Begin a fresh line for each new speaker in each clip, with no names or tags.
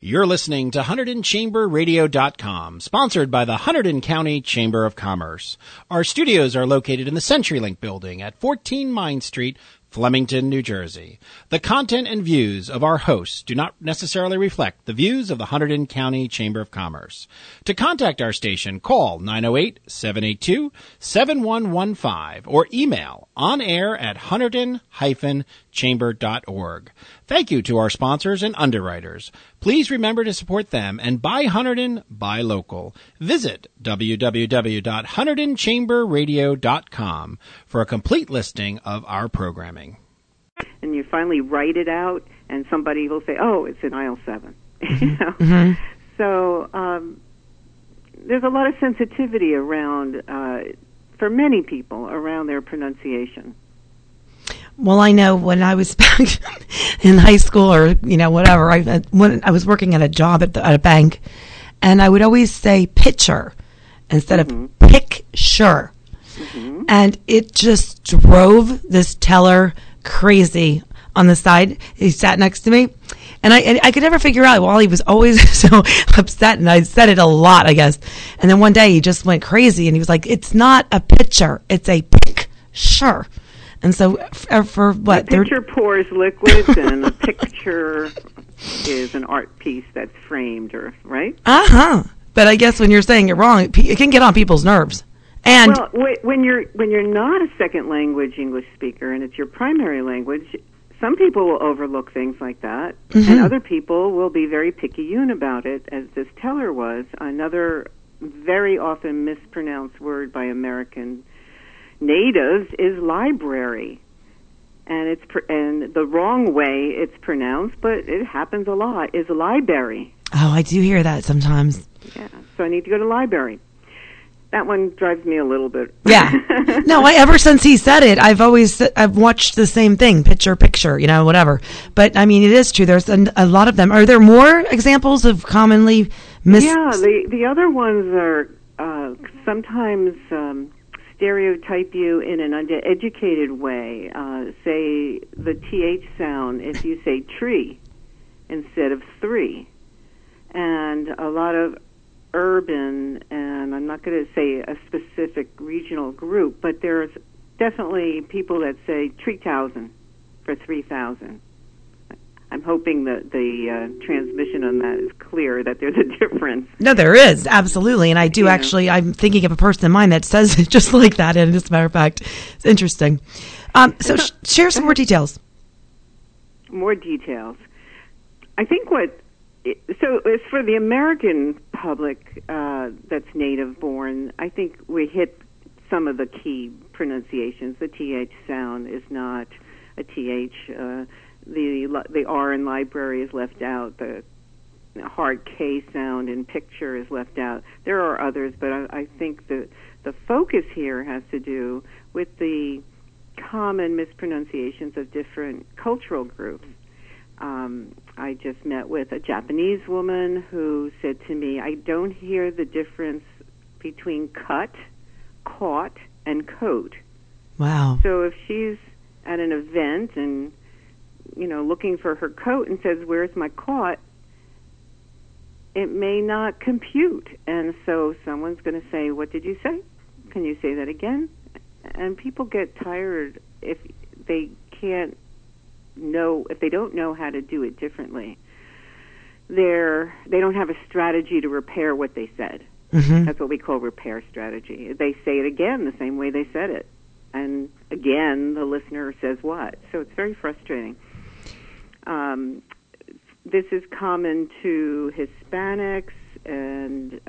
You're listening to HunterdonChamberRadio.com, sponsored by the Hunterdon County Chamber of Commerce. Our studios are located in the CenturyLink building at 14 Mine Street, Flemington, New Jersey. The content and views of our hosts do not necessarily reflect the views of the Hunterdon County Chamber of Commerce. To contact our station, call 908-782-7115 or email onair@hunterdon-chamber.org. Thank you to our sponsors and underwriters. Please remember to support them and buy Hunterdon, buy local. Visit www.HunterdonChamberRadio.com for a complete listing of our programming.
And you finally write it out, and somebody will say, "Oh, it's in aisle 7."
Mm-hmm.
So there's a lot of sensitivity around, for many people, around their pronunciation.
Well, I know when I was back in high school or, whatever, when I was working at a job at a bank, and I would always say pitcher instead of picture. Mm-hmm. And it just drove this teller crazy on the side. He sat next to me, and I could never figure out why he was always so upset, and I said it a lot, I guess. And then one day he just went crazy, and he was like, "It's not a pitcher, it's a picture." And so for what?
A pitcher pours liquids, and a picture is an art piece that's framed, or right?
Uh-huh. But I guess when you're saying it wrong, it can get on people's nerves. And
well, when you're not a second language English speaker and it's your primary language, some people will overlook things like that, and other people will be very picayune about it, as this teller was. Another very often mispronounced word by American natives is library, and and the wrong way it's pronounced, but it happens a lot, is library.
Oh, I do hear that sometimes.
Yeah, so I need to go to library. That one drives me a little bit.
Yeah. No, ever since he said it, I've watched the same thing, picture, whatever. But, I mean, it is true. There's a lot of them. Are there more examples of commonly
Yeah, the other ones are sometimes stereotype you in an uneducated way. Say the TH sound if you say tree instead of three. And a lot of urban, and I'm not going to say a specific regional group, but there's definitely people that say 3,000 for 3,000. I'm hoping that the transmission on that is clear, that there's a difference.
No, there is, absolutely. And I do actually, I'm thinking of a person in mind that says it just like that, and as a matter of fact, it's interesting. Share some more details.
More details. I think so as for the American public that's native born, I think we hit some of the key pronunciations. The TH sound is not a TH. The R in library is left out. The hard K sound in picture is left out. There are others, but I think the focus here has to do with the common mispronunciations of different cultural groups. I just met with a Japanese woman who said to me, "I don't hear the difference between cut, caught, and coat."
Wow.
So if she's at an event and, looking for her coat and says, "Where's my caught?" it may not compute. And so someone's going to say, "What did you say? Can you say that again?" And people get tired if they don't know how to do it differently. They don't have a strategy to repair what they said. Mm-hmm. That's what we call repair strategy. They say it again the same way they said it. And again, the listener says what? So it's very frustrating. This is common to Hispanics and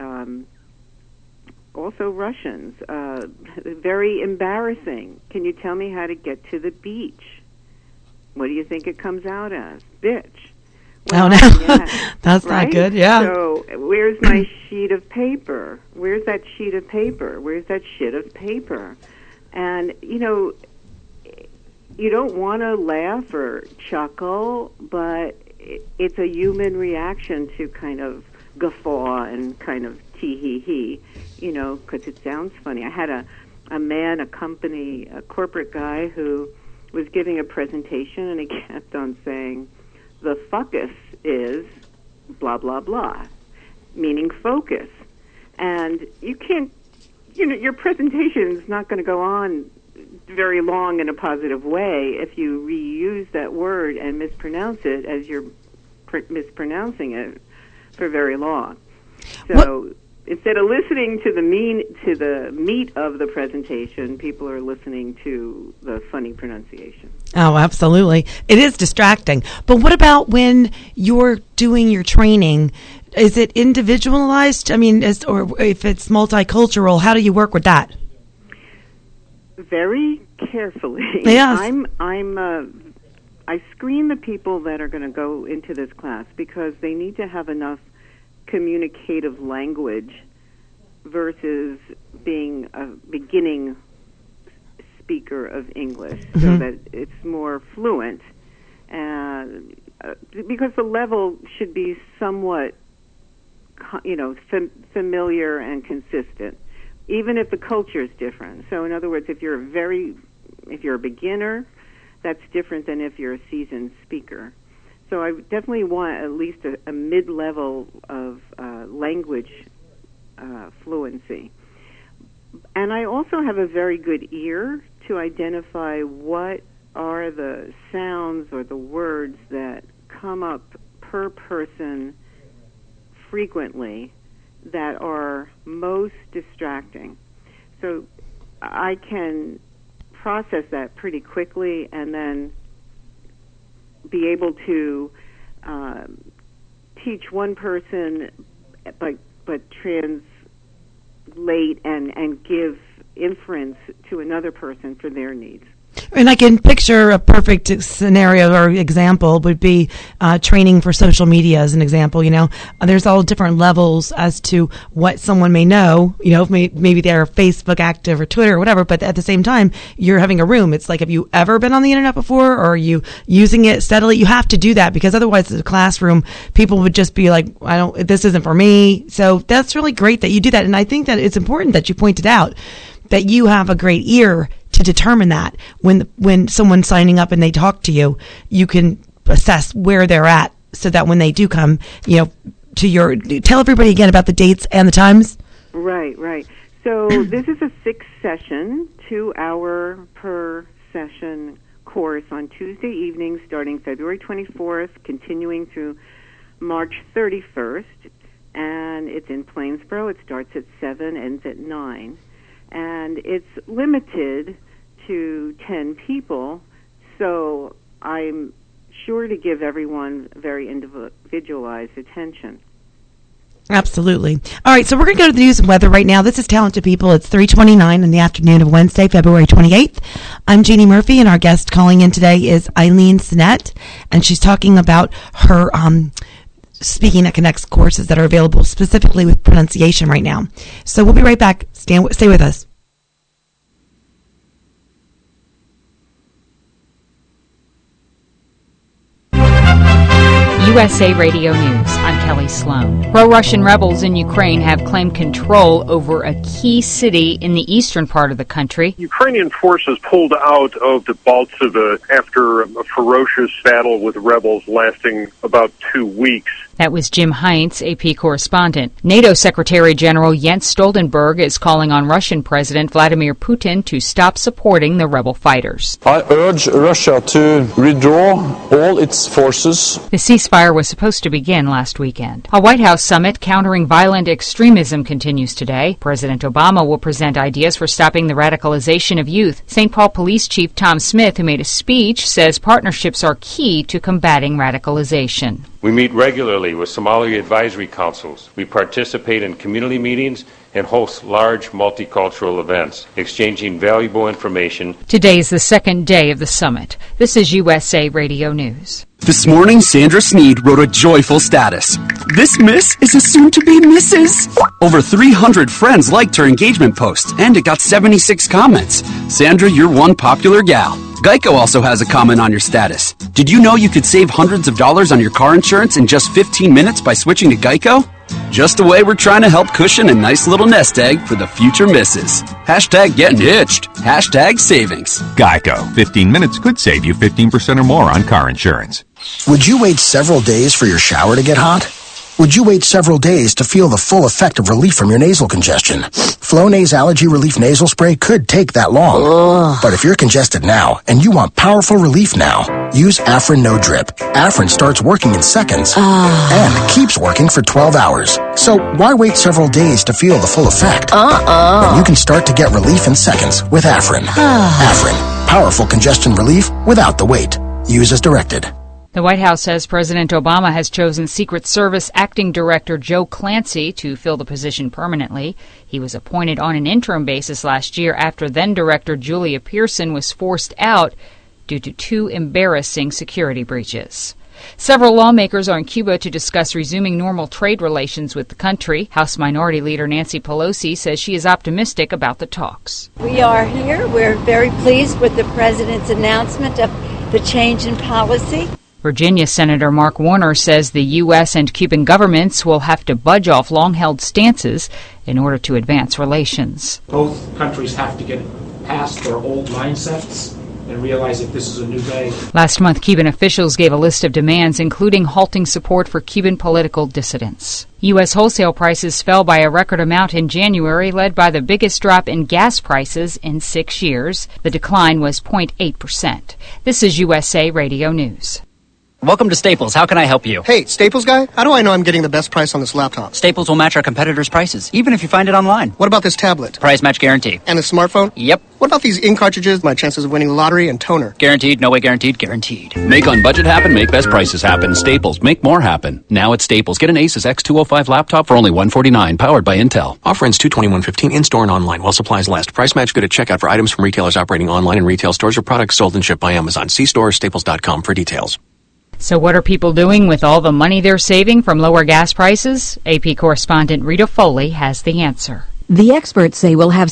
also Russians. Very embarrassing. Can you tell me how to get to the beach? What do you think it comes out as? Bitch. Well,
oh, no.
Yeah,
that's
right?
not good, yeah.
So where's my sheet of paper? Where's that sheet of paper? Where's that shit of paper? And, you don't want to laugh or chuckle, but it's a human reaction to kind of guffaw and kind of tee-hee-hee, because it sounds funny. I had a man, a corporate guy who was giving a presentation, and he kept on saying, "The fuckus is," blah, blah, blah, meaning focus. And you can't, your presentation is not going to go on very long in a positive way if you reuse that word and mispronounce it as you're mispronouncing it for very long. So instead of listening to the meat of the presentation, people are listening to the funny pronunciation.
Oh, absolutely. It is distracting. But what about when you're doing your training? Is it individualized? I mean, or if it's multicultural, how do you work with that?
Very carefully.
Yes.
I screen the people that are going to go into this class because they need to have enough communicative language versus being a beginning speaker of English, so that it's more fluent. Because the level should be somewhat, familiar and consistent, even if the culture is different. So, in other words, if you're a beginner, that's different than if you're a seasoned speaker. So I definitely want at least a mid-level of language fluency. And I also have a very good ear to identify what are the sounds or the words that come up per person frequently that are most distracting. So I can process that pretty quickly and then be able to teach one person but translate and give inference to another person for their needs.
And I can picture a perfect scenario or example would be training for social media as an example. There's all different levels as to what someone may know. Maybe they're Facebook active or Twitter or whatever, but at the same time, you're having a room. It's like, have you ever been on the internet before, or are you using it steadily? You have to do that because otherwise, in the classroom, people would just be like, this isn't for me. So that's really great that you do that. And I think that it's important that you pointed out that you have a great ear to determine that when someone's signing up and they talk to you, you can assess where they're at so that when they do come, tell everybody again about the dates and the times.
Right. So this is a 6-session, 2-hour per session course on Tuesday evenings starting February 24th, continuing through March 31st. And it's in Plainsboro. It starts at 7, ends at 9. And it's limited to 10 people, so I'm sure to give everyone very individualized attention.
Absolutely. All right, so we're going to go to the news and weather right now. This is Talented People. It's 3:29 in the afternoon of Wednesday, February 28th. I'm Jeannie Murphy, and our guest calling in today is Eileen Sinnett, and she's talking about her Speaking That Connects courses that are available specifically with pronunciation right now. So we'll be right back. Stay with us.
USA Radio News. I'm Kelly Sloan. Pro-Russian rebels in Ukraine have claimed control over a key city in the eastern part of the country.
Ukrainian forces pulled out of the Baltziva after a ferocious battle with rebels lasting about 2 weeks.
That was Jim Heinz, AP correspondent. NATO Secretary General Jens Stoltenberg is calling on Russian President Vladimir Putin to stop supporting the rebel fighters.
I urge Russia to withdraw all its forces.
The ceasefire was supposed to begin last weekend. A White House summit countering violent extremism continues today. President Obama will present ideas for stopping the radicalization of youth. St. Paul Police Chief Tom Smith, who made a speech, says partnerships are key to combating radicalization.
We meet regularly with Somali advisory councils. We participate in community meetings and host large multicultural events, exchanging valuable information.
Today is the second day of the summit. This is USA Radio News.
This morning, Sandra Sneed wrote a joyful status. This miss is a soon-to-be Mrs. Over 300 friends liked her engagement post, and it got 76 comments. Sandra, you're one popular gal. Geico also has a comment on your status. Did you know you could save hundreds of dollars on your car insurance in just 15 minutes by switching to Geico? Just a way we're trying to help cushion a nice little nest egg for the future misses. Hashtag getting hitched. Hashtag savings.
Geico. 15 minutes could save you 15% or more on car insurance.
Would you wait several days for your shower to get hot? Would you wait several days to feel the full effect of relief from your nasal congestion? Flonase Allergy Relief Nasal Spray could take that long.
Ugh.
But if you're congested now and you want powerful relief now, use Afrin No Drip. Afrin starts working in seconds and keeps working for 12 hours. So why wait several days to feel the full effect? When you can start to get relief in seconds with Afrin. Afrin, powerful congestion relief without the wait. Use as directed.
The White House says President Obama has chosen Secret Service Acting Director Joe Clancy to fill the position permanently. He was appointed on an interim basis last year after then-Director Julia Pearson was forced out due to 2 embarrassing security breaches. Several lawmakers are in Cuba to discuss resuming normal trade relations with the country. House Minority Leader Nancy Pelosi says she is optimistic about the talks.
We are here. We're very pleased with the president's announcement of the change in policy.
Virginia Senator Mark Warner says the U.S. and Cuban governments will have to budge off long-held stances in order to advance relations.
Both countries have to get past their old mindsets and realize that this is a new day.
Last month, Cuban officials gave a list of demands, including halting support for Cuban political dissidents. U.S. wholesale prices fell by a record amount in January, led by the biggest drop in gas prices in 6 years. The decline was 0.8%. This is USA Radio News.
Welcome to Staples. How can I help you?
Hey, Staples guy, how do I know I'm getting the best price on this laptop?
Staples will match our competitors' prices, even if you find it online.
What about this tablet?
Price match guarantee.
And the smartphone?
Yep.
What about these ink cartridges, my chances of winning the lottery, and toner?
Guaranteed, no way guaranteed, guaranteed.
Make on budget happen, make best prices happen. Staples, make more happen. Now at Staples, get an Asus X205 laptop for only $149, powered by Intel.
Offer ends 2/21/15 in-store and online while supplies last. Price match good at checkout for items from retailers operating online and retail stores or products sold and shipped by Amazon. See store or staples.com for details.
So what are people doing with all the money they're saving from lower gas prices? AP correspondent Rita Foley has the answer.
The experts say we'll have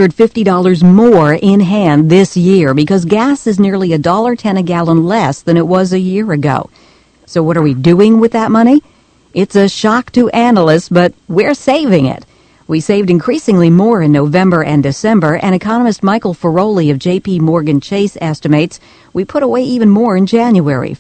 $750 more in hand this year because gas is nearly $1.10 a gallon less than it was a year ago. So what are we doing with that money? It's a shock to analysts, but we're saving it. We saved increasingly more in November and December, and economist Michael Ferroli of J.P. Morgan Chase estimates we put away even more in January,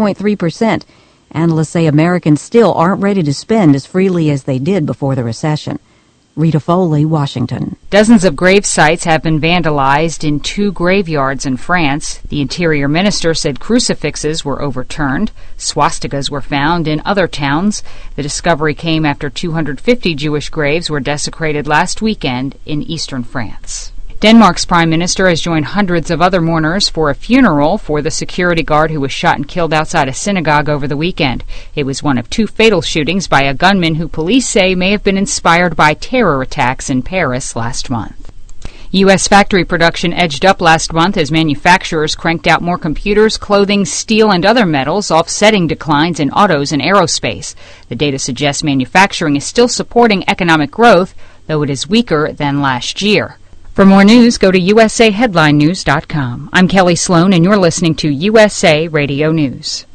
5.3%. Analysts say Americans still aren't ready to spend as freely as they did before the recession. Rita Foley, Washington.
Dozens of grave sites have been vandalized in 2 graveyards in France. The interior minister said crucifixes were overturned. Swastikas were found in other towns. The discovery came after 250 Jewish graves were desecrated last weekend in eastern France. Denmark's prime minister has joined hundreds of other mourners for a funeral for the security guard who was shot and killed outside a synagogue over the weekend. It was one of 2 fatal shootings by a gunman who police say may have been inspired by terror attacks in Paris last month. U.S. factory production edged up last month as manufacturers cranked out more computers, clothing, steel, and other metals, offsetting declines in autos and aerospace. The data suggests manufacturing is still supporting economic growth, though it is weaker than last year. For more news, go to usaheadlinenews.com. I'm Kelly Sloan, and you're listening to USA Radio News.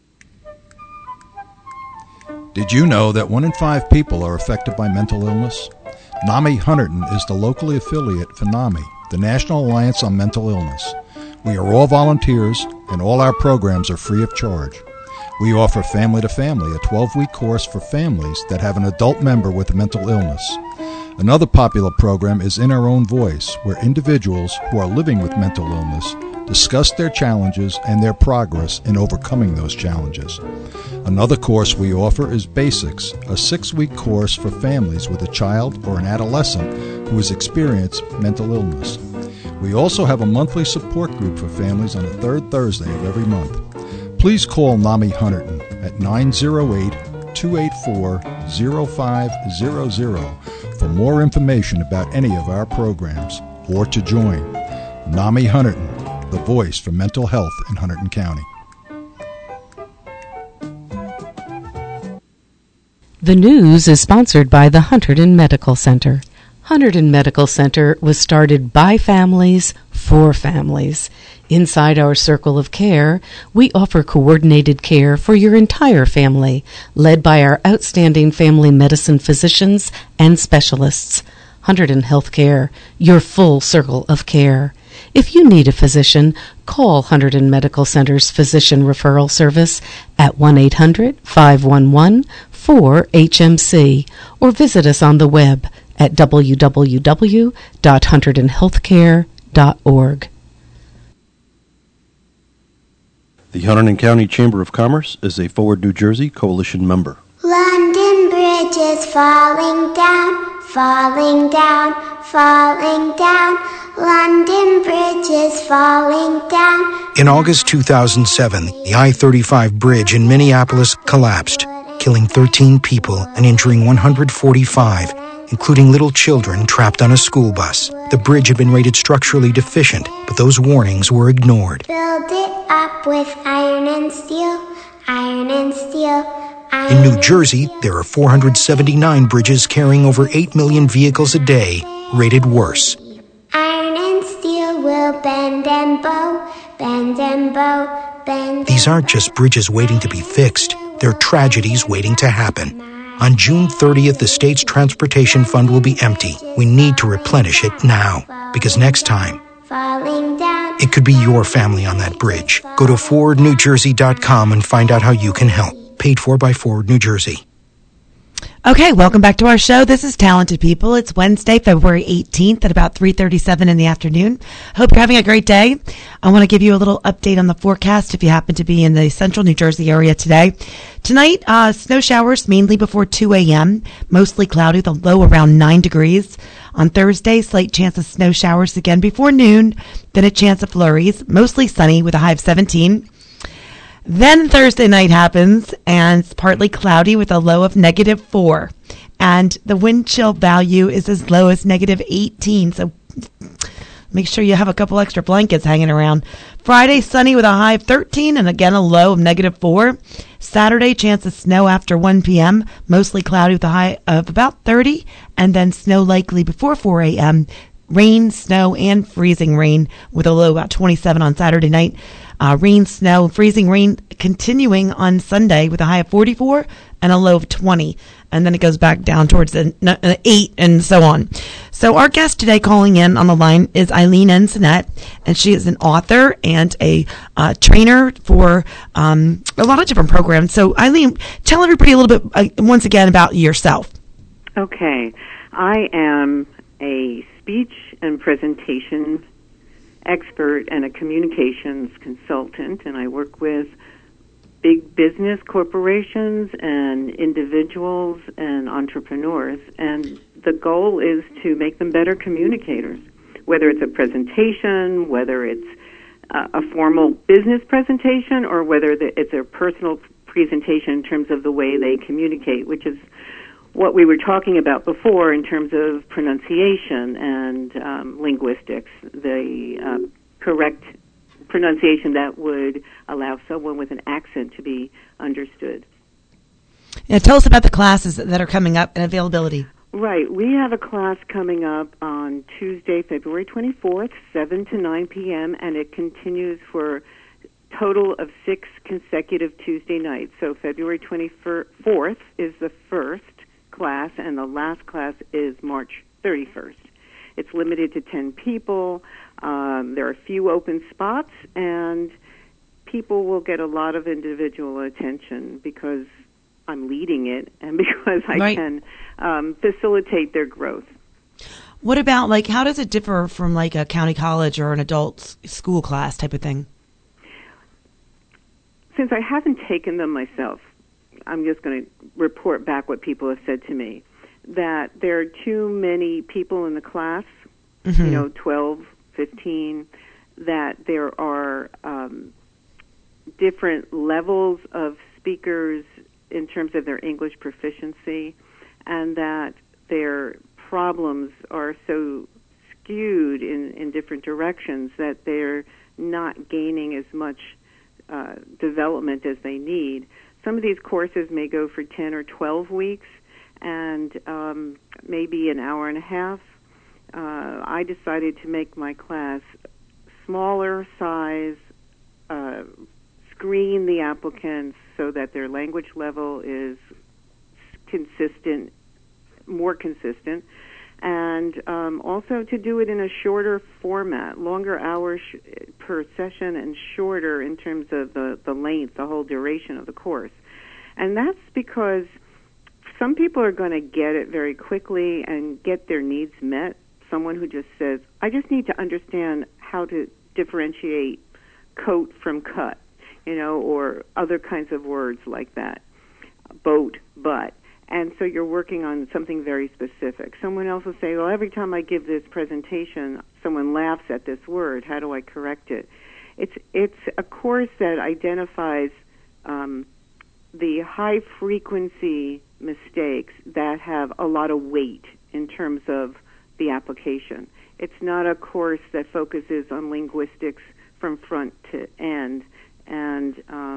Did you know that 1 in 5 people are affected by mental illness? NAMI Hunterdon is the locally affiliate for NAMI, the National Alliance on Mental Illness. We are all volunteers, and all our programs are free of charge. We offer Family to Family, a 12-week course for families that have an adult member with a mental illness. Another popular program is In Our Own Voice, where individuals who are living with mental illness discuss their challenges and their progress in overcoming those challenges. Another course we offer is Basics, a 6-week course for families with a child or an adolescent who has experienced mental illness. We also have a monthly support group for families on the 3rd Thursday of every month. Please call NAMI Hunterdon at 908-284-0500 for more information about any of our programs or to join. NAMI Hunterdon, the voice for mental health in Hunterdon County.
The news is sponsored by the Hunterdon Medical Center. Hunterdon Medical Center was started by families for families. Inside our circle of care, we offer coordinated care for your entire family, led by our outstanding family medicine physicians and specialists. Hunterdon Healthcare, your full circle of care. If you need a physician, call Hunterdon Medical Center's Physician Referral Service at 1-800-511-4600 4HMC, or visit us on the web at www.hunterdonhealthcare.org.
The Hunterdon County Chamber of Commerce is a Forward New Jersey coalition member.
London Bridge is falling down, falling down, falling down. London Bridge is falling down.
In August 2007, the I-35 bridge in Minneapolis collapsed, killing 13 people and injuring 145, including little children trapped on a school bus. The bridge had been rated structurally deficient, but those warnings were ignored.
Build it up with iron and steel, iron and steel.
In New Jersey, there are 479 bridges carrying over 8 million vehicles a day, rated worse.
Iron and steel will bend and bow, bend and bow, bend.
These aren't just bridges waiting to be fixed. They're tragedies waiting to happen. On June 30th, the state's transportation fund will be empty. We need to replenish it now, because next time, it could be your family on that bridge. Go to forwardnewjersey.com and find out how you can help. Paid for by Forward New Jersey.
Okay, welcome back to our show. This is Talented People. It's Wednesday, February 18th at about 3:37 in the afternoon. Hope you're having a great day. I want to give you a little update on the forecast if you happen to be in the central New Jersey area today. Tonight, snow showers mainly before 2 a.m., mostly cloudy, the low around 9 degrees. On Thursday, slight chance of snow showers again before noon, then a chance of flurries, mostly sunny with a high of 17. Then Thursday night happens, and it's partly cloudy with a low of -4. And the wind chill value is as low as -18, so make sure you have a couple extra blankets hanging around. Friday, sunny with a high of 13, and again a low of -4. Saturday, chance of snow after 1 p.m., mostly cloudy with a high of about 30, and then snow likely before 4 a.m., rain, snow, and freezing rain with a low about 27 on Saturday night. Rain, snow, freezing rain continuing on Sunday with a high of 44 and a low of 20. And then it goes back down towards the 8 and so on. So our guest today calling in on the line is Eileen Ensinet, and she is an author and a trainer for a lot of different programs. So Eileen, tell everybody a little bit once again about yourself.
Okay. I am a speech and presentation expert and a communications consultant, and I work with big business corporations and individuals and entrepreneurs, and the goal is to make them better communicators, whether it's a presentation, whether it's a formal business presentation, or whether it's a personal presentation in terms of the way they communicate, which is what we were talking about before in terms of pronunciation and linguistics, the correct pronunciation that would allow someone with an accent to be understood.
Yeah, tell us about the classes that are coming up and availability.
Right. We have a class coming up on Tuesday, February 24th, 7 to 9 p.m., and it continues for a total of 6 consecutive Tuesday nights. So February 24th is the first class, and the last class is March 31st. It's limited to 10 people. There are a few open spots, and people will get a lot of individual attention because I'm leading it and because I can facilitate their growth.
What about, like, how does it differ from, like, a county college or an adult school class type of thing?
Since I haven't taken them myself, I'm just going to report back what people have said to me, that there are too many people in the class, 12, 15, that there are different levels of speakers in terms of their English proficiency, and that their problems are so skewed in different directions that they're not gaining as much development as they need. Some of these courses may go for 10 or 12 weeks and maybe an hour and a half. I decided to make my class smaller size, screen the applicants so that their language level is consistent, more consistent, and also to do it in a shorter format, longer hours per session and shorter in terms of the length, the whole duration of the course. And that's because some people are going to get it very quickly and get their needs met. Someone who just says, I just need to understand how to differentiate coat from cut, or other kinds of words like that, boat, but. And so you're working on something very specific. Someone else will say, well, every time I give this presentation, someone laughs at this word. How do I correct it? It's a course that identifies the high-frequency mistakes that have a lot of weight in terms of the application. It's not a course that focuses on linguistics from front to end and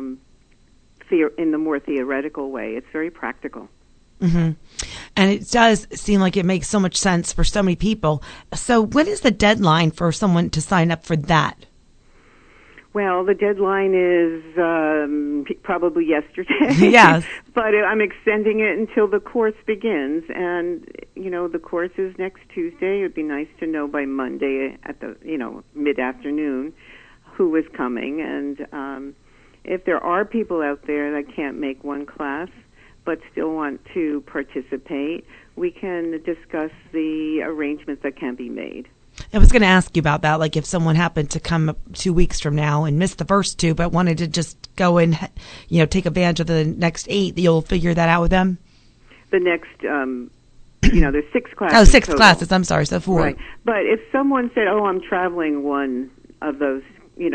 in the more theoretical way. It's very practical.
Mm-hmm. And it does seem like it makes so much sense for so many people. So what is the deadline for someone to sign up for that?
Well, the deadline is probably yesterday.
Yes.
But I'm extending it until the course begins. And, the course is next Tuesday. It would be nice to know by Monday at the, mid-afternoon who is coming. And if there are people out there that can't make one class but still want to participate, we can discuss the arrangements that can be made.
I was going to ask you about that, like if someone happened to come 2 weeks from now and miss the first 2 but wanted to just go and, take advantage of the next 8, you'll figure that out with them?
The next, there's 6 classes.
Oh, 6
total.
classes, I'm sorry, so 4.
Right. But if someone said, I'm traveling one of those,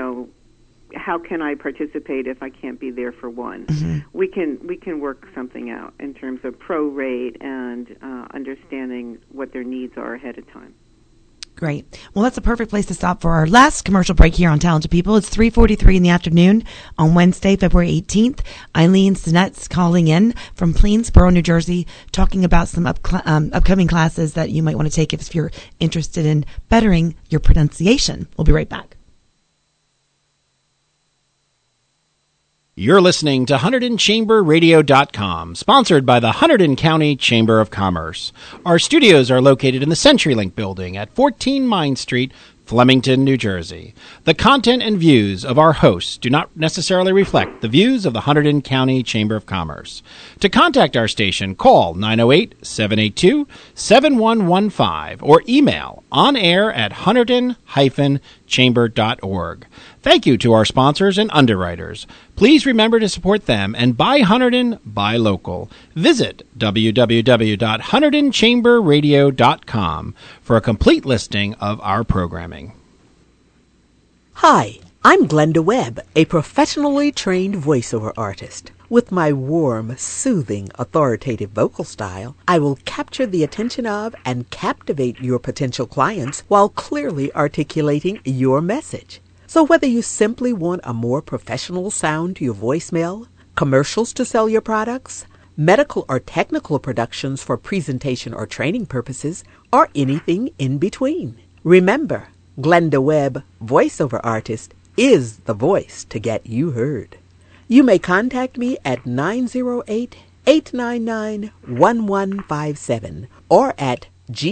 how can I participate if I can't be there for one? Mm-hmm. We can work something out in terms of prorate and understanding what their needs are ahead of time.
Great. Well, that's a perfect place to stop for our last commercial break here on Talented People. It's 3:43 in the afternoon on Wednesday, February 18th. Eileen Sinette's calling in from Plainsboro, New Jersey, talking about some upcoming classes that you might want to take if you're interested in bettering your pronunciation. We'll be right back.
You're listening to HunterdonChamberRadio.com, sponsored by the Hunterdon County Chamber of Commerce. Our studios are located in the CenturyLink building at 14 Mine Street, Flemington, New Jersey. The content and views of our hosts do not necessarily reflect the views of the Hunterdon County Chamber of Commerce. To contact our station, call 908-782-7115 or email onair@hunterdon-chamber.org. Thank you to our sponsors and underwriters. Please remember to support them and buy Hunterdon, buy local. Visit www.HunterdonChamberRadio.com for a complete listing of our programming.
Hi, I'm Glenda Webb, a professionally trained voiceover artist. With my warm, soothing, authoritative vocal style, I will capture the attention of and captivate your potential clients while clearly articulating your message. So whether you simply want a more professional sound to your voicemail, commercials to sell your products, medical or technical productions for presentation or training purposes, or anything in between, remember, Glenda Webb, voiceover artist, is the voice to get you heard. You may contact me at 908-899-1157 or at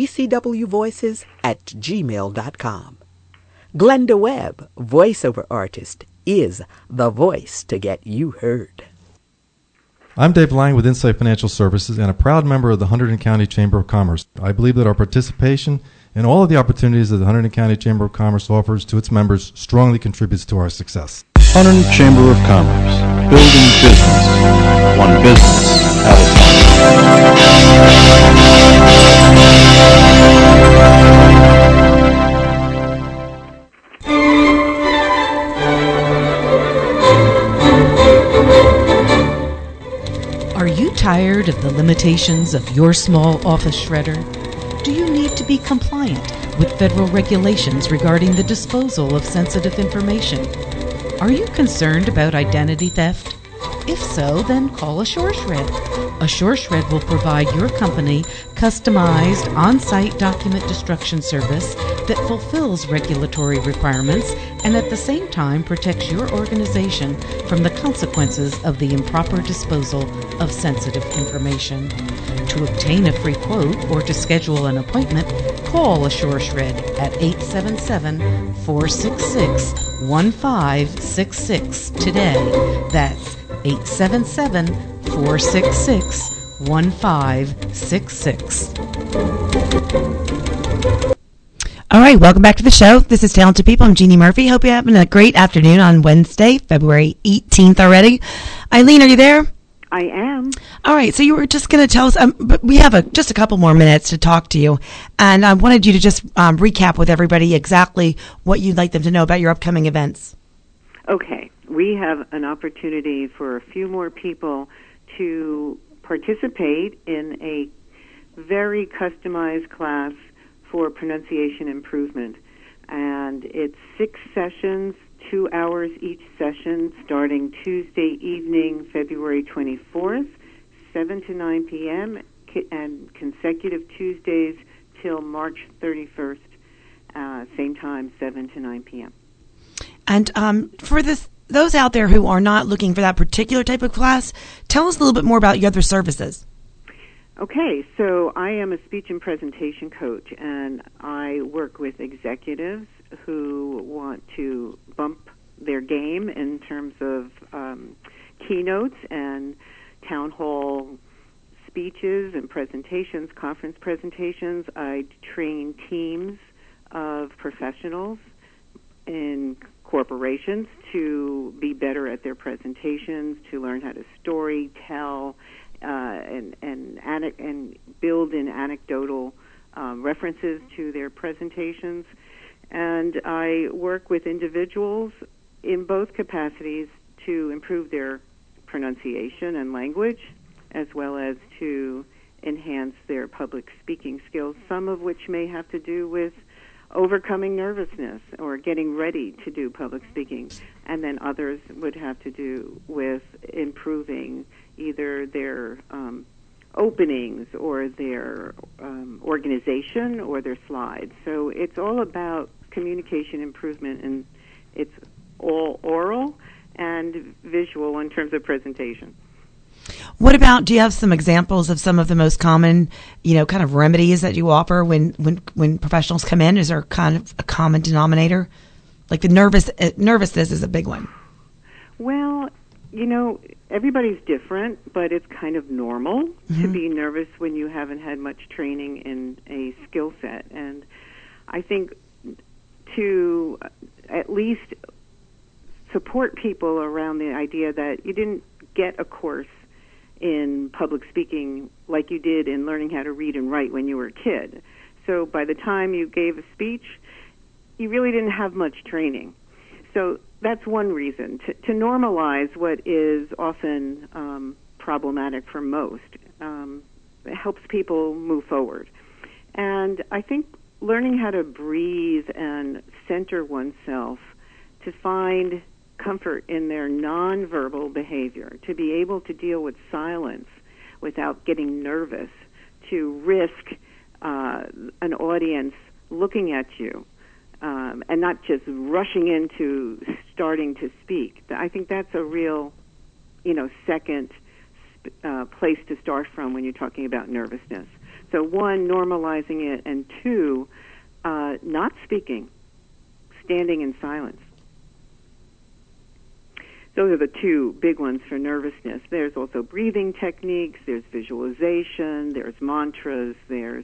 gcwvoices@gmail.com. Glenda Webb, voiceover artist, is the voice to get you heard.
I'm Dave Lang with Insight Financial Services and a proud member of the Hunterdon County Chamber of Commerce. I believe that our participation in all of the opportunities that the Hunterdon County Chamber of Commerce offers to its members strongly contributes to our success.
Hunterdon Chamber of Commerce, building business, one business at a
Are you tired of the limitations of your small office shredder? Do you need to be compliant with federal regulations regarding the disposal of sensitive information? Are you concerned about identity theft? If so, then call AssureShred. AssureShred will provide your company customized on-site document destruction service that fulfills regulatory requirements and at the same time protects your organization from the consequences of the improper disposal of sensitive information. To obtain a free quote or to schedule an appointment, call AssureShred at 877-466-1566 today. That's 877-466-1566. 1566.
All right, welcome back to the show. This is Talented People. I'm Jeannie Murphy. Hope you're having a great afternoon on Wednesday, February 18th already. Eileen, are you there?
I am.
All right, so you were just going to tell us, but we have just a couple more minutes to talk to you, and I wanted you to just recap with everybody exactly what you'd like them to know about your upcoming events.
Okay, we have an opportunity for a few more people to participate in a very customized class for pronunciation improvement, and it's 6 sessions, 2 hours each session, starting Tuesday evening, February 24th, 7 to 9 p.m., and consecutive Tuesdays till March 31st, same time, 7 to 9 p.m.
And for those out there who are not looking for that particular type of class, tell us a little bit more about your other services.
Okay, so I am a speech and presentation coach, and I work with executives who want to bump their game in terms of keynotes and town hall speeches and presentations, conference presentations. I train teams of professionals in corporations to be better at their presentations, to learn how to story tell, and build in anecdotal references to their presentations. And I work with individuals in both capacities to improve their pronunciation and language, as well as to enhance their public speaking skills, some of which may have to do with overcoming nervousness or getting ready to do public speaking, and then others would have to do with improving either their openings or their organization or their slides. So it's all about communication improvement, and it's all oral and visual in terms of presentation.
What about, do you have some examples of some of the most common, kind of remedies that you offer when professionals come in? Is there kind of a common denominator? Like the nervousness is a big one.
Well, everybody's different, but it's kind of normal to be nervous when you haven't had much training in a skill set. And I think to at least support people around the idea that you didn't get a course in public speaking like you did in learning how to read and write when you were a kid. So by the time you gave a speech, you really didn't have much training. So that's one reason, to normalize what is often problematic for most. It helps people move forward. And I think learning how to breathe and center oneself, to find comfort in their nonverbal behavior, to be able to deal with silence without getting nervous, to risk an audience looking at you and not just rushing into starting to speak. I think that's a real, second place to start from when you're talking about nervousness. So one, normalizing it, and two, not speaking, standing in silence. Those are the two big ones for nervousness. There's also breathing techniques, there's visualization, there's mantras, there's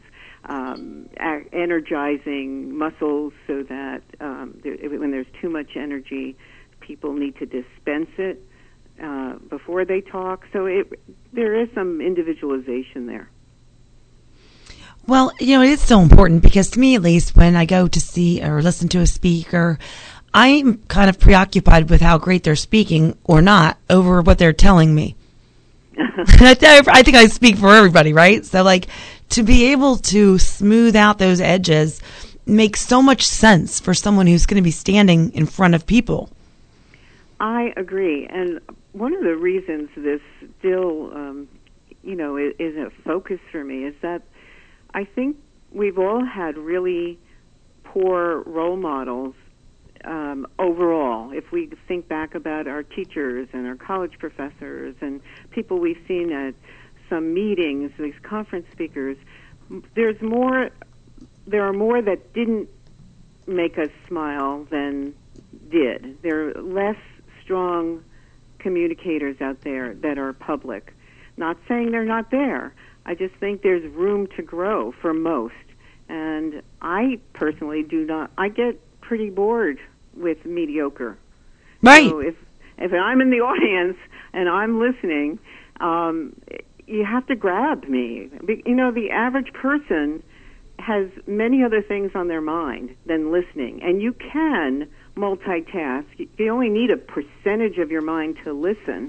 energizing muscles so that when there's too much energy, people need to dispense it before they talk. So there is some individualization there.
Well, it is so important because to me, at least, when I go to see or listen to a speaker, I'm kind of preoccupied with how great they're speaking or not over what they're telling me. I think I speak for everybody, right? So, to be able to smooth out those edges makes so much sense for someone who's going to be standing in front of people.
I agree. And one of the reasons this still, is a focus for me is that I think we've all had really poor role models overall. If we think back about our teachers and our college professors and people we've seen at some meetings, these conference speakers, there are more that didn't make us smile than did. There are less strong communicators out there that are public. Not saying they're not there. I just think there's room to grow for most. And I personally do not. I get pretty bored with mediocre.
Right.
So if I'm in the audience and I'm listening, you have to grab me. You know, the average person has many other things on their mind than listening. And you can multitask. You only need a percentage of your mind to listen.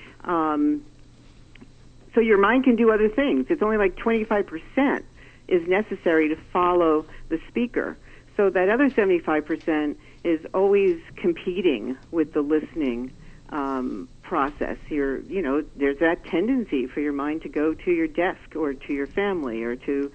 So your mind can do other things. It's only like 25% is necessary to follow the speaker. So that other 75% is always competing with the listening process. There's that tendency for your mind to go to your desk or to your family or to,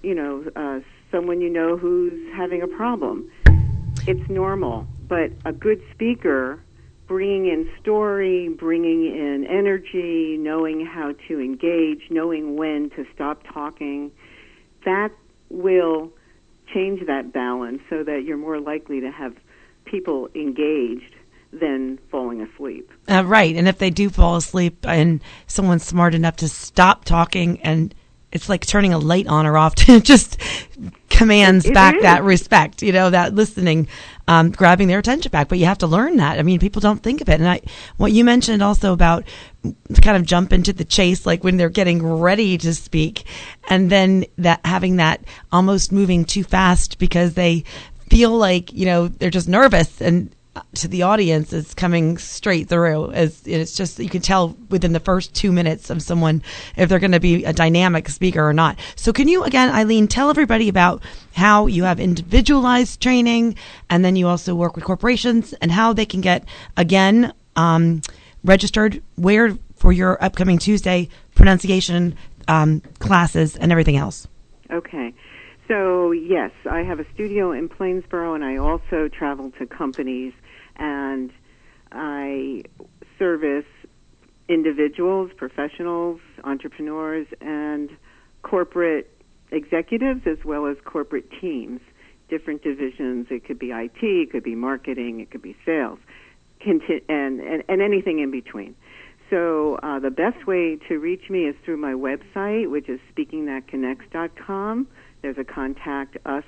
someone who's having a problem. It's normal, but a good speaker, bringing in story, bringing in energy, knowing how to engage, knowing when to stop talking, that will change that balance so that you're more likely to have people engaged than falling asleep.
Right, and if they do fall asleep and someone's smart enough to stop talking, and it's like turning a light on or off, to just commands back that respect, that listening, grabbing their attention back. But you have to learn that. I mean, people don't think of it. And what you mentioned also about kind of jump into the chase, like when they're getting ready to speak, and then that having that almost moving too fast because they feel like, they're just nervous, and to the audience is coming straight through. It's just, you can tell within the first 2 minutes of someone if they're going to be a dynamic speaker or not. So can you, again, Eileen, tell everybody about how you have individualized training, and then you also work with corporations, and how they can get, again, registered where for your upcoming Tuesday pronunciation classes and everything else.
Okay. So, yes, I have a studio in Plainsboro, and I also travel to companies, and I service individuals, professionals, entrepreneurs, and corporate executives, as well as corporate teams, different divisions. It could be IT, it could be marketing, it could be sales, and anything in between. So the best way to reach me is through my website, which is speakingthatconnects.com. There's a Contact Us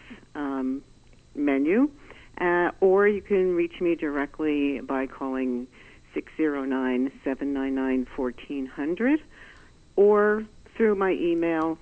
menu, or you can reach me directly by calling 609-799-1400, or through my email,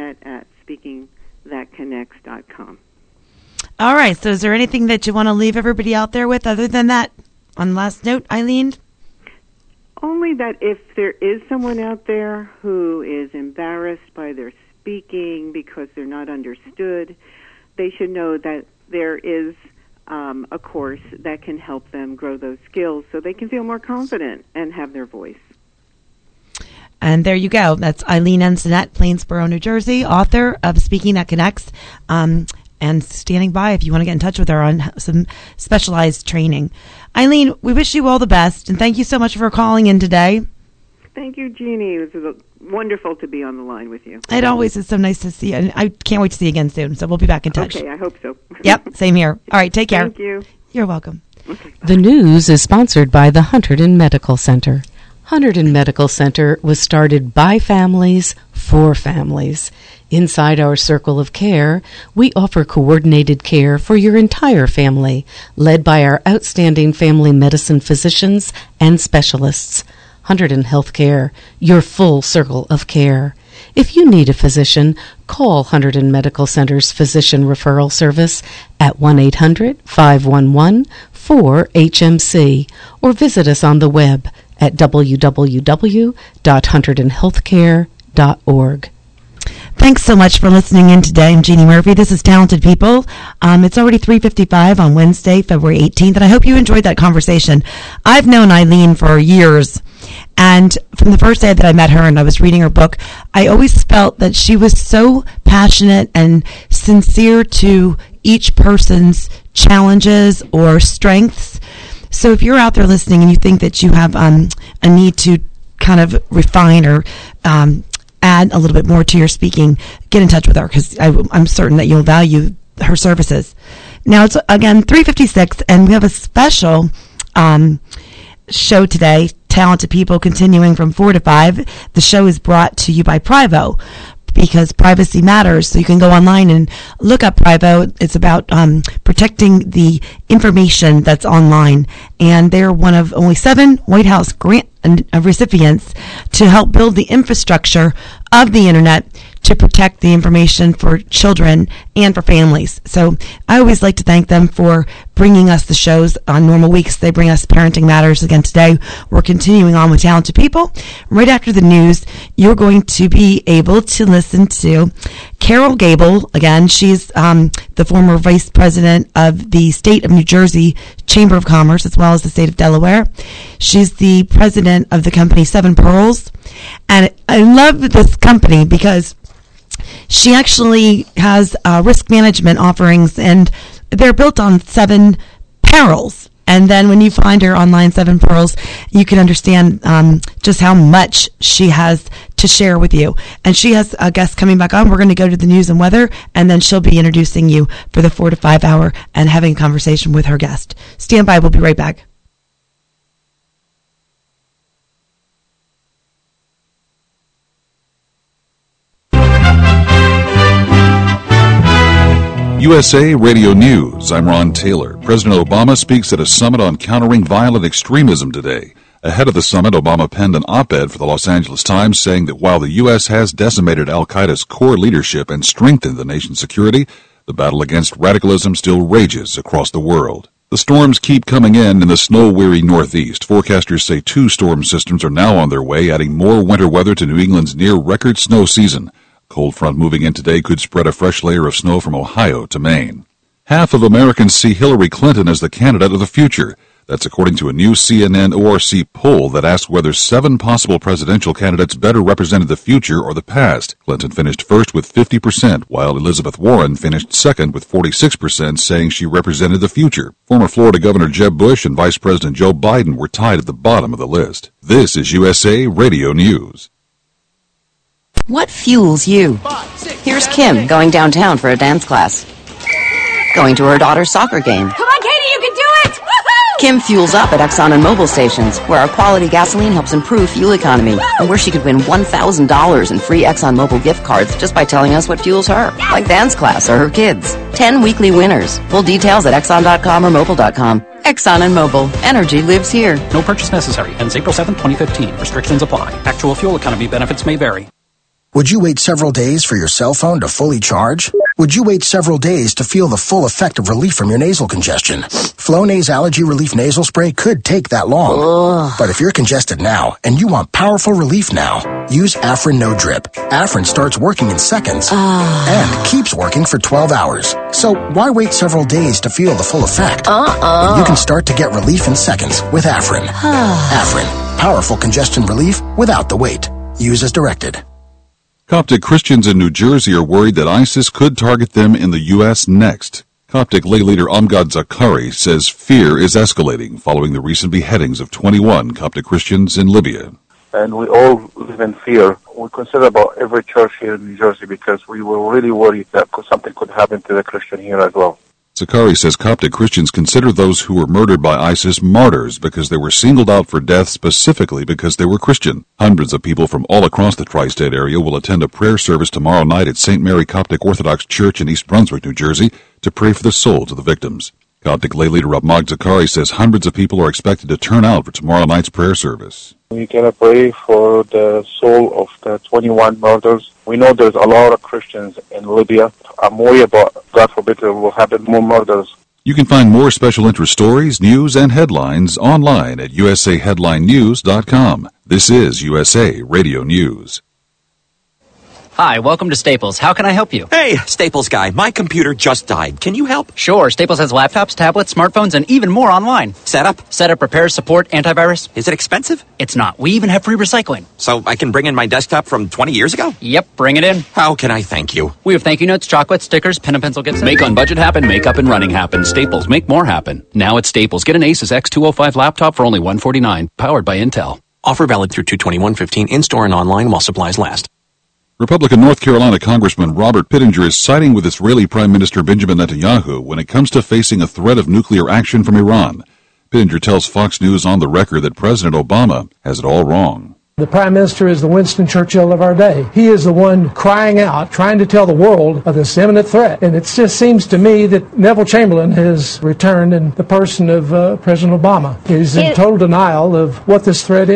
Sinette@speakingthatconnects.com.
All right, so is there anything that you want to leave everybody out there with other than that? On last note, Eileen?
Only that if there is someone out there who is embarrassed by their speaking because they're not understood, they should know that there is a course that can help them grow those skills so they can feel more confident and have their voice.
And there you go. That's Eileen N. Sinette, Plainsboro, New Jersey, author of Speaking That Connects, and standing by if you want to get in touch with her on some specialized training. Eileen, we wish you all the best, and thank you so much for calling in today.
Thank you, Jeannie. It was wonderful to be on the line with you.
It always is so nice to see you, and I can't wait to see you again soon, so we'll be back in touch.
Okay, I hope so.
Yep, same here. All right, take care.
Thank you.
You're welcome.
Okay,
the news is sponsored by the Hunterdon Medical Center. Hunterdon Medical Center was started by families for families. Inside our circle of care, we offer coordinated care for your entire family, led by our outstanding family medicine physicians and specialists. Hunterdon Healthcare, your full circle of care. If you need a physician, call Hunterdon Medical Center's physician referral service at 1-800-511-4HMC or visit us on the web at www.hunterdonhealthcare.org.
Thanks so much for listening in today. I'm Jeannie Murphy. This is Talented People. It's already 3:55 on Wednesday, February 18th, and I hope you enjoyed that conversation. I've known Eileen for years, and from the first day that I met her and I was reading her book, I always felt that she was so passionate and sincere to each person's challenges or strengths. So if you're out there listening and you think that you have a need to kind of refine or add a little bit more to your speaking, get in touch with her, because I'm certain that you'll value her services. Now it's, again, 3:56, and we have a special show today, talented people continuing from 4 to 5. The show is brought to you by Privo, because privacy matters. So you can go online and look up Privo. It's about protecting the information that's online. And they're one of only 7 White House grant recipients to help build the infrastructure of the internet to protect the information for children and for families. So I always like to thank them for bringing us the shows on normal weeks. They bring us Parenting Matters again today. We're continuing on with Talented People. Right after the news, you're going to be able to listen to Carol Gable. Again, she's the former vice president of the state of New Jersey Chamber of Commerce, as well as the state of Delaware. She's the president of the company 7 Pearls. And I love this company because she actually has risk management offerings, and they're built on 7 perils. And then when you find her online, 7 Pearls, you can understand just how much she has to share with you. And she has a guest coming back on. We're going to go to the news and weather, and then she'll be introducing you for the 4 to 5 hour and having a conversation with her guest. Stand by. We'll be right back.
USA Radio News. I'm Ron Taylor. President Obama speaks at a summit on countering violent extremism today. Ahead of the summit, Obama penned an op-ed for the Los Angeles Times saying that while the U.S. has decimated al-Qaeda's core leadership and strengthened the nation's security, the battle against radicalism still rages across the world. The storms keep coming in the snow-weary Northeast. Forecasters say 2 storm systems are now on their way, adding more winter weather to New England's near-record snow season. Cold front moving in today could spread a fresh layer of snow from Ohio to Maine. Half of Americans see Hillary Clinton as the candidate of the future. That's according to a new CNN ORC poll that asked whether 7 possible presidential candidates better represented the future or the past. Clinton finished first with 50%, while Elizabeth Warren finished second with 46%, saying she represented the future. Former Florida Governor Jeb Bush and Vice President Joe Biden were tied at the bottom of the list. This is USA Radio News.
What fuels you? Here's Kim going downtown for a dance class. Going to her daughter's soccer game.
Come on, Katie, you can do it! Woo-hoo!
Kim fuels up at Exxon and Mobil stations, where our quality gasoline helps improve fuel economy, and where she could win $1,000 in free Exxon Mobil gift cards just by telling us what fuels her, like dance class or her kids. 10 weekly winners. Full details at Exxon.com or Mobil.com. Exxon and Mobil. Energy lives here.
No purchase necessary. Ends April 7, 2015. Restrictions apply. Actual fuel economy benefits may vary.
Would you wait several days for your cell phone to fully charge? Would you wait several days to feel the full effect of relief from your nasal congestion? Flonase Allergy Relief Nasal Spray could take that long.
Ugh.
But if you're congested now and you want powerful relief now, use Afrin No Drip. Afrin starts working in seconds and keeps working for 12 hours. So why wait several days to feel the full effect? When you can start to get relief in seconds with Afrin. Afrin, powerful congestion relief without the wait. Use as directed.
Coptic Christians in New Jersey are worried that ISIS could target them in the U.S. next. Coptic lay leader Amgad Zakari says fear is escalating following the recent beheadings of 21 Coptic Christians in Libya.
And we all live in fear. We consider about every church here in New Jersey because we were really worried that something could happen to the Christian here as well.
Zakari says Coptic Christians consider those who were murdered by ISIS martyrs because they were singled out for death specifically because they were Christian. Hundreds of people from all across the tri-state area will attend a prayer service tomorrow night at St. Mary Coptic Orthodox Church in East Brunswick, New Jersey, to pray for the souls of the victims. Coptic lay leader Amgad Zakari says hundreds of people are expected to turn out for tomorrow night's prayer service.
We're going to pray for the soul of the 21 murders. We know there's a lot of Christians in Libya. I'm worried about, God forbid, there will happen more murders.
You can find more special interest stories, news, and headlines online at usaheadlinenews.com. This is USA Radio News.
Hi, welcome to Staples. How can I help you?
Hey, Staples guy, my computer just died. Can you help?
Sure. Staples has laptops, tablets, smartphones, and even more online.
Setup,
repair, support, antivirus.
Is it expensive?
It's not. We even have free recycling.
So I can bring in my desktop from 20 years ago?
Yep, bring it in.
How can I thank you?
We have thank you notes, chocolates, stickers, pen and pencil gifts.
Make on budget happen, make up and running happen. Staples, make more happen. Now at Staples, get an Asus X205 laptop for only $149, powered by Intel.
Offer valid through 2/21/15 in-store and online while supplies last.
Republican North Carolina Congressman Robert Pittenger is siding with Israeli Prime Minister Benjamin Netanyahu when it comes to facing a threat of nuclear action from Iran. Pittenger tells Fox News on the record that President Obama has it all wrong.
The Prime Minister is the Winston Churchill of our day. He is the one crying out, trying to tell the world of this imminent threat. And it just seems to me that Neville Chamberlain has returned in the person of President Obama. He's in total denial of what this threat is.